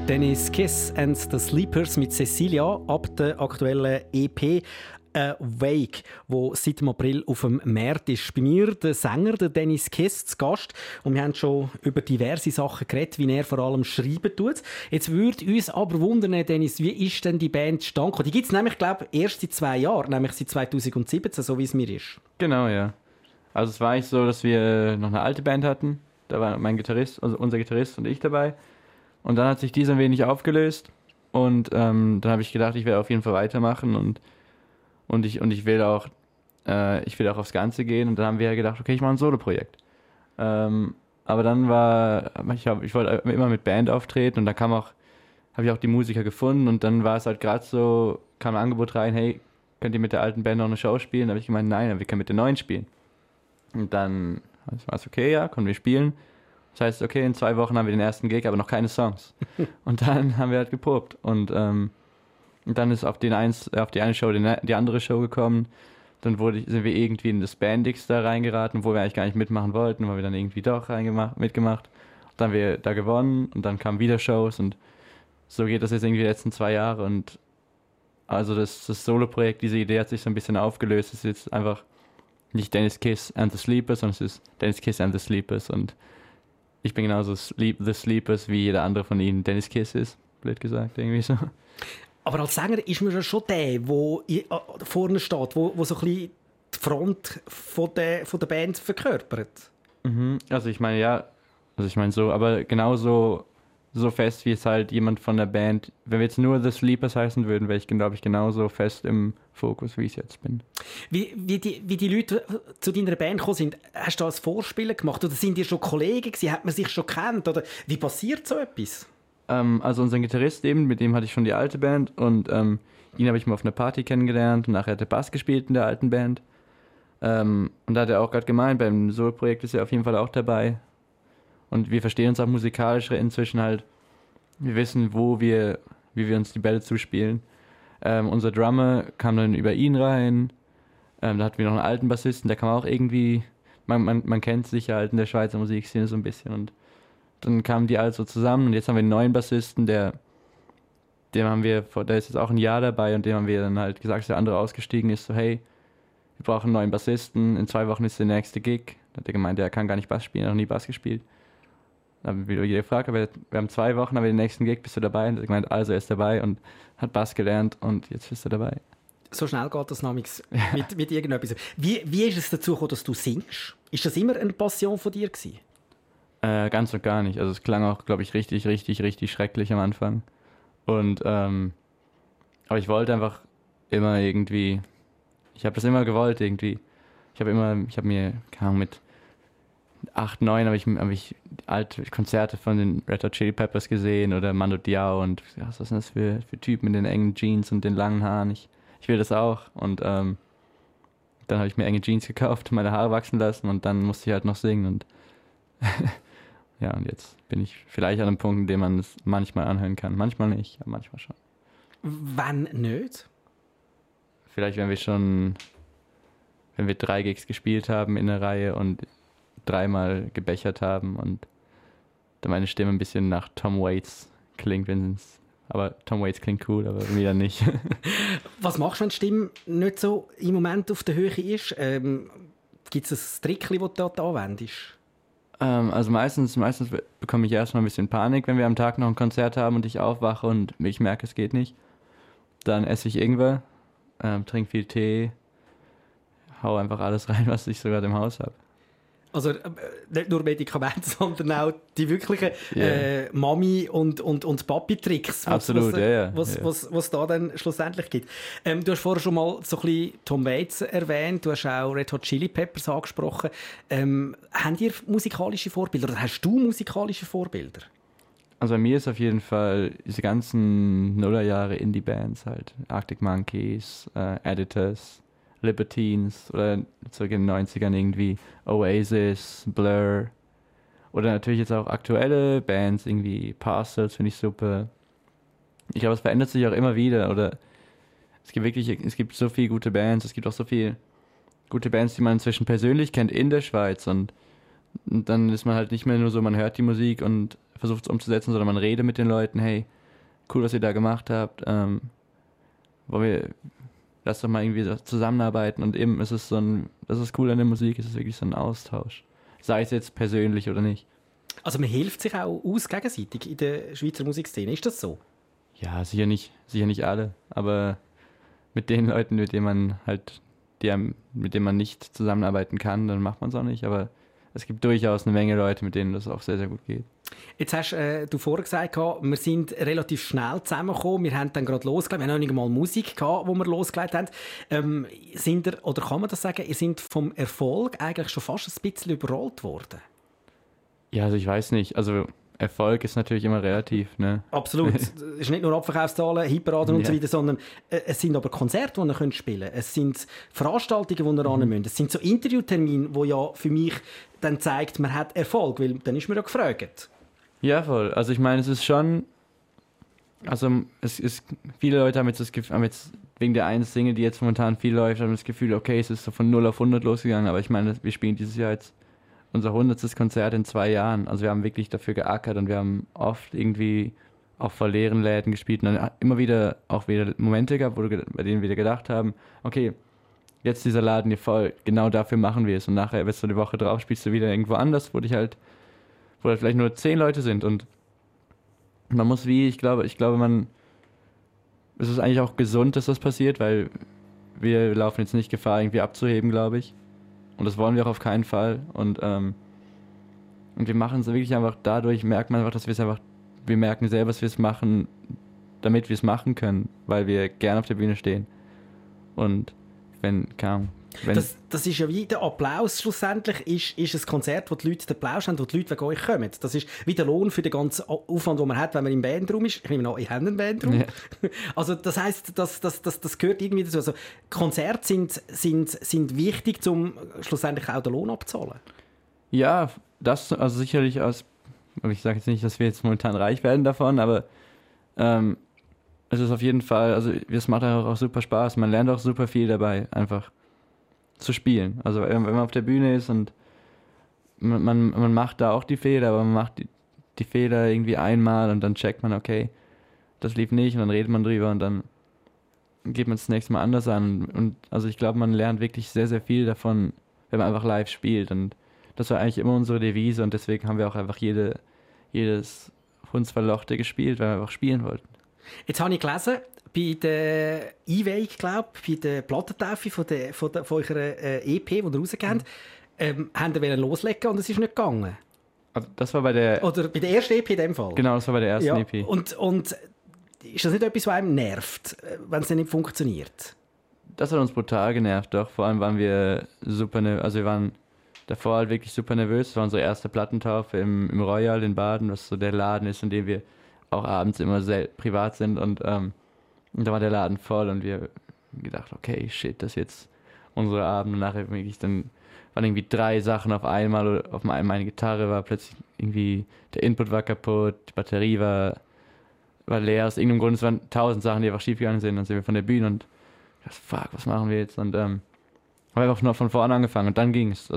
Dennis Kiss and the Sleepers mit Cecilia ab der aktuellen EP Wake, wo seit dem April auf dem Markt ist. Bei mir der Sänger, der Dennis Kiss, zu Gast. Und wir haben schon über diverse Sachen geredet, wie er vor allem schreiben tut. Jetzt würde uns aber wundern, Dennis, wie ist denn die Band zustande gekommen? Die gibt es nämlich, glaube ich, erst seit 2 Jahren, nämlich seit 2017, so wie es mir ist. Genau, ja. Also es war eigentlich so, dass wir noch eine alte Band hatten. Da war mein Gitarrist, also unser Gitarrist und ich dabei. Und dann hat sich dies ein wenig aufgelöst. Und dann habe ich gedacht, ich werde auf jeden Fall weitermachen und ich will auch aufs Ganze gehen. Und dann haben wir gedacht, okay, ich mache ein Solo-Projekt. Aber dann ich wollte immer mit Band auftreten und da habe ich auch die Musiker gefunden und dann war es halt gerade so, kam ein Angebot rein, hey, könnt ihr mit der alten Band noch eine Show spielen? Da habe ich gemeint, nein, wir können mit der neuen spielen. Und dann war es okay, ja, konnten wir spielen. Das heißt, okay, in 2 Wochen haben wir den ersten Gig, aber noch keine Songs. Und dann haben wir halt geprobt. Und dann ist auf die eine Show die andere Show gekommen. Dann sind wir irgendwie in das Bandix da reingeraten, wo wir eigentlich gar nicht mitmachen wollten, weil wir dann irgendwie doch mitgemacht. Dann haben wir da gewonnen und dann kamen wieder Shows und so geht das jetzt irgendwie die letzten 2 Jahre. Und also das Solo-Projekt, diese Idee hat sich so ein bisschen aufgelöst. Es ist jetzt einfach nicht Dennis Kiss and the Sleepers, sondern es ist Dennis Kiss and the Sleepers und ich bin genauso The Sleepers, wie jeder andere von ihnen Dennis Kiss ist, blöd gesagt, irgendwie so. Aber als Sänger ist man schon der vorne steht, wo so ein bisschen die Front von der Band verkörpert. Mhm. Also ich meine, so, aber genauso so fest, wie es halt jemand von der Band, wenn wir jetzt nur The Sleepers heißen würden, wäre ich, glaube ich, genauso fest im Fokus, wie ich es jetzt bin. Wie die Leute zu deiner Band gekommen sind, hast du als Vorspieler gemacht oder sind die schon Kollegen gewesen, hat man sich schon kennt oder wie passiert so etwas? Also unseren Gitarrist eben, mit dem hatte ich schon die alte Band und ihn habe ich mal auf einer Party kennengelernt und nachher hat er Bass gespielt in der alten Band. Und da hat er auch gerade gemeint, beim Solo-Projekt ist er auf jeden Fall auch dabei. Und wir verstehen uns auch musikalisch inzwischen halt. Wir wissen, wie wir uns die Bälle zuspielen. Unser Drummer kam dann über ihn rein. Da hatten wir noch einen alten Bassisten, der kam auch irgendwie, man kennt sich ja halt in der Schweizer Musikszene so ein bisschen. Und dann kamen die alle so zusammen und jetzt haben wir einen neuen Bassisten, der ist jetzt auch ein Jahr dabei und dem haben wir dann halt gesagt, dass der andere ausgestiegen ist, so hey, wir brauchen einen neuen Bassisten, in 2 Wochen ist der nächste Gig. Da hat er gemeint, der kann gar nicht Bass spielen, er hat noch nie Bass gespielt. Da haben wir wieder gefragt, aber wir haben 2 Wochen, haben wir den nächsten Gig, bist du dabei? Und er hat gemeint, also er ist dabei und hat Bass gelernt und jetzt bist du dabei. So schnell geht das nämlich mit irgendetwas. Wie ist es dazu gekommen, dass du singst? Ist das immer eine Passion von dir gewesen? Ganz und gar nicht. Also es klang auch, glaube ich, richtig, richtig, richtig schrecklich am Anfang. Und aber ich wollte einfach immer irgendwie, ich habe das immer gewollt irgendwie. Ich habe mir, keine Ahnung, mit 8, 9 habe ich alte Konzerte von den Red Hot Chili Peppers gesehen oder Mando Diao und was sind das für Typen mit den engen Jeans und den langen Haaren. Ich will das auch. Und dann habe ich mir enge Jeans gekauft, meine Haare wachsen lassen und dann musste ich halt noch singen und ja, und jetzt bin ich vielleicht an einem Punkt, in dem man es manchmal anhören kann. Manchmal nicht, aber manchmal schon. Wann nicht? Vielleicht, wenn wir 3 Gigs gespielt haben in der Reihe und 3-mal gebechert haben und dann meine Stimme ein bisschen nach Tom Waits klingt, aber Tom Waits klingt cool, aber wieder nicht. Was machst du, wenn die Stimme nicht so im Moment auf der Höhe ist? Gibt es ein Trickchen, das du da anwendest? Also meistens bekomme ich erstmal ein bisschen Panik, wenn wir am Tag noch ein Konzert haben und ich aufwache und ich merke, es geht nicht. Dann esse ich Ingwer, trinke viel Tee, hau einfach alles rein, was ich sogar im Haus habe. Also nicht nur Medikamente, sondern auch die wirklichen Mami- und Papi-Tricks, was da dann schlussendlich gibt. Du hast vorher schon mal so ein bisschen Tom Waits erwähnt, du hast auch Red Hot Chili Peppers angesprochen. Habt ihr musikalische Vorbilder oder hast du musikalische Vorbilder? Also bei mir ist auf jeden Fall diese ganzen Nullerjahre Indie-Bands halt, Arctic Monkeys, Editors, Libertines oder zurück in den 90ern irgendwie Oasis, Blur oder natürlich jetzt auch aktuelle Bands, irgendwie Parcels finde ich super. Ich glaube, es verändert sich auch immer wieder oder es gibt so viele gute Bands, es gibt auch so viele gute Bands, die man inzwischen persönlich kennt in der Schweiz und dann ist man halt nicht mehr nur so, man hört die Musik und versucht es umzusetzen, sondern man redet mit den Leuten, hey, cool, was ihr da gemacht habt. Lass doch mal irgendwie so zusammenarbeiten. Und eben ist es das ist cool an der Musik, es ist wirklich so ein Austausch. Sei es jetzt persönlich oder nicht. Also man hilft sich auch aus gegenseitig in der Schweizer Musikszene, ist das so? Ja, sicher nicht alle, aber mit den Leuten, mit denen man nicht zusammenarbeiten kann, dann macht man es auch nicht, aber es gibt durchaus eine Menge Leute, mit denen das auch sehr, sehr gut geht. Jetzt hast du vorher gesagt, wir sind relativ schnell zusammengekommen, wir haben dann gerade losgelegt, wir haben noch nicht mal Musik gehabt, wo wir losgelegt haben. Oder kann man das sagen, ihr seid vom Erfolg eigentlich schon fast ein bisschen überrollt worden? Ja, also ich weiß nicht, also Erfolg ist natürlich immer relativ, ne? Absolut. Es ist nicht nur Abverkaufszahlen, Hitparaden und so weiter, sondern es sind aber Konzerte, die ihr spielen könnt. Es sind Veranstaltungen, die ihr ran müsst. Es sind so Interviewtermine, die ja für mich dann zeigt, man hat Erfolg, weil dann ist man ja gefragt. Ja, voll. Also ich meine, es ist schon, also viele Leute haben jetzt wegen der einen Single, die jetzt momentan viel läuft, haben das Gefühl, okay, es ist so von 0 auf 100 losgegangen, aber ich meine, wir spielen dieses Jahr jetzt unser 100. Konzert in 2 Jahren. Also wir haben wirklich dafür geackert und wir haben oft irgendwie auch vor leeren Läden gespielt und dann immer wieder Momente gehabt, bei denen wir wieder gedacht haben, okay, jetzt dieser Laden hier voll, genau dafür machen wir es. Und nachher, wenn du eine Woche drauf spielst, du wieder irgendwo anders, wo halt vielleicht nur 10 Leute sind. Und man muss es ist eigentlich auch gesund, dass das passiert, weil wir laufen jetzt nicht Gefahr, irgendwie abzuheben, glaube ich. Und das wollen wir auch auf keinen Fall. Und wir machen es wirklich einfach dadurch, merkt man einfach, dass wir merken selber, dass wir es machen, damit wir es machen können, weil wir gerne auf der Bühne stehen. Und das ist ja wie der Applaus schlussendlich, ist ein Konzert, wo die Leute den Applaus haben, wo die Leute wegen euch kommen. Das ist wie der Lohn für den ganzen Aufwand, den man hat, wenn man im Bandraum ist. Ich nehme an, ich habe einen Bandraum. Ja. Also das heisst, das gehört irgendwie dazu. Also Konzerte sind wichtig, um schlussendlich auch den Lohn abzuzahlen. Ja, das also sicherlich ich sage jetzt nicht, dass wir jetzt momentan reich werden davon, aber es ist auf jeden Fall, also es macht auch super Spaß. Man lernt auch super viel dabei, einfach zu spielen. Also wenn man auf der Bühne ist und man macht da auch die Fehler, aber man macht die Fehler irgendwie einmal und dann checkt man, okay, das lief nicht und dann redet man drüber und dann geht man es das nächste Mal anders an. Und also ich glaube, man lernt wirklich sehr, sehr viel davon, wenn man einfach live spielt. Und das war eigentlich immer unsere Devise und deswegen haben wir auch einfach jedes Hundsverlochte gespielt, weil wir einfach spielen wollten. Jetzt habe ich gelesen, bei der Einweihung, glaube ich, bei der Plattentaufe von eurer EP, die ihr rausgehabt habt, ihr loslegen und es ist nicht gegangen. Also das war bei der... Oder bei der ersten EP in dem Fall. Genau, das war bei der ersten EP. Und ist das nicht etwas, was einem nervt, wenn es nicht funktioniert? Das hat uns brutal genervt, doch. Vor allem waren wir super nervös. Also wir waren davor halt wirklich super nervös. Das war unsere erste Plattentaufe im Royal in Baden, was so der Laden ist, in dem wir auch abends immer sehr privat sind. Und da war der Laden voll und wir gedacht, okay, shit, das ist jetzt unsere Abend. Und nachher dann waren irgendwie 3 Sachen auf einmal. Oder auf einmal meine Gitarre war plötzlich irgendwie, der Input war kaputt, die Batterie war leer. Aus irgendeinem Grund, es waren 1000 Sachen, die einfach schief gegangen sind. Dann sind wir von der Bühne und ich dachte, fuck, was machen wir jetzt? Und haben einfach noch von vorne angefangen und dann ging's.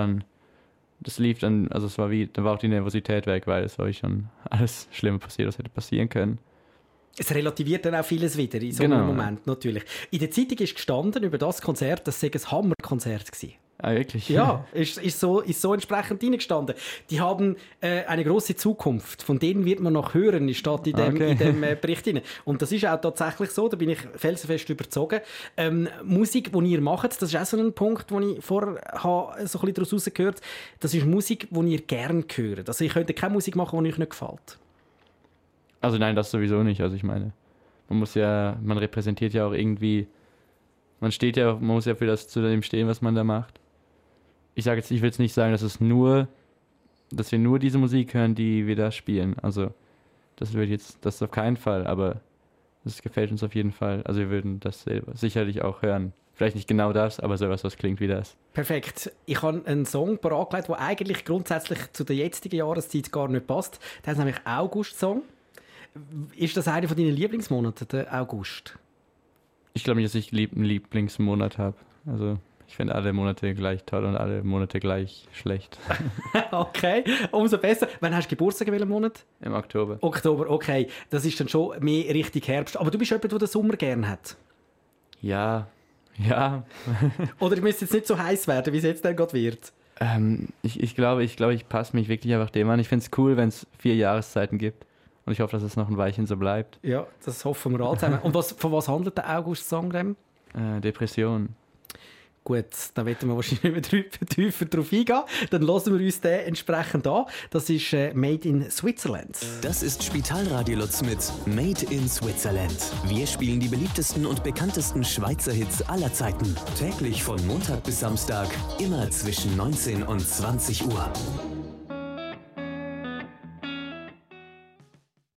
Das lief dann, also dann war auch die Nervosität weg, weil es war schon alles Schlimme passiert, was hätte passieren können. Es relativiert dann auch vieles wieder in so einem Moment, natürlich. In der Zeitung ist gestanden über das Konzert, das sei ein Hammerkonzert gewesen. Ah, wirklich? Ja, ist so entsprechend reingestanden. Die haben eine große Zukunft. Von denen wird man noch hören, steht in dem Bericht drin. Und das ist auch tatsächlich so, da bin ich felsenfest überzogen. Musik, die ihr macht, das ist auch so ein Punkt, den ich vorher so ein bisschen daraus rausgehört habe. Das ist Musik, die ihr gerne hört. Also ihr könnt keine Musik machen, die euch nicht gefällt. Also nein, das sowieso nicht. Also ich meine, man repräsentiert ja auch irgendwie, man muss ja für das zu dem stehen, was man da macht. Ich will jetzt nicht sagen, dass wir nur diese Musik hören, die wir da spielen. Also das ist auf keinen Fall, aber das gefällt uns auf jeden Fall. Also wir würden das selber sicherlich auch hören. Vielleicht nicht genau das, aber sowas, was klingt wie das. Perfekt. Ich habe einen Song parat der eigentlich grundsätzlich zu der jetzigen Jahreszeit gar nicht passt. Der ist nämlich August-Song. Ist das einer von deinen Lieblingsmonaten, der August? Ich glaube nicht, dass ich einen Lieblingsmonat habe. Also Ich finde alle Monate gleich toll und alle Monate gleich schlecht. Okay, umso besser. Wann hast du Geburtstag, in welchem Monat? Im Oktober. Oktober, okay. Das ist dann schon mehr richtig Herbst. Aber du bist jemand, der den Sommer gerne hat. Ja. Oder müsste jetzt nicht so heiß werden, wie es jetzt dann gerade wird? Ich glaube, ich passe mich wirklich einfach dem an. Ich finde es cool, wenn es 4 Jahreszeiten gibt. Und ich hoffe, dass es noch ein Weilchen so bleibt. Ja, das hoffen wir alle zusammen. Und von was handelt der August-Song? Depression. Gut, da werden wir wahrscheinlich nicht mehr tiefer drauf eingehen. Dann lassen wir uns den entsprechend an. Das ist Made in Switzerland. Das ist Spitalradio Lutz mit Made in Switzerland. Wir spielen die beliebtesten und bekanntesten Schweizer Hits aller Zeiten. Täglich von Montag bis Samstag, immer zwischen 19 und 20 Uhr.